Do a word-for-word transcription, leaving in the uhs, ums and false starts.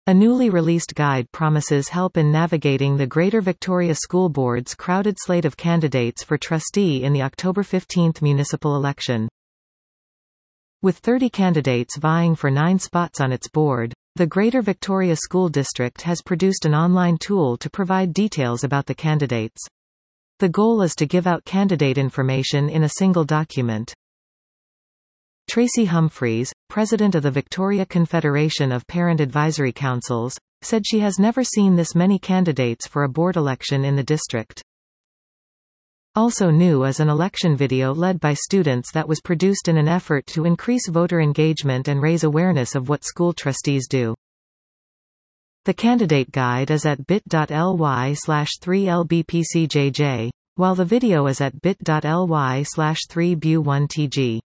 A newly released guide promises help in navigating the Greater Victoria School Board's crowded slate of candidates for trustee in the October fifteenth municipal election. With thirty candidates vying for nine spots on its board, the Greater Victoria School District has produced an online tool to provide details about the candidates. The goal is to give out candidate information in a single document. Tracy Humphreys, president of the Victoria Confederation of Parent Advisory Councils, said she has never seen this many candidates for a board election in the district. Also new is an election video led by students that was produced in an effort to increase voter engagement and raise awareness of what school trustees do. The candidate guide is at bit.ly slash 3lbpcjj, while the video is at bit.ly slash 3bu1tg.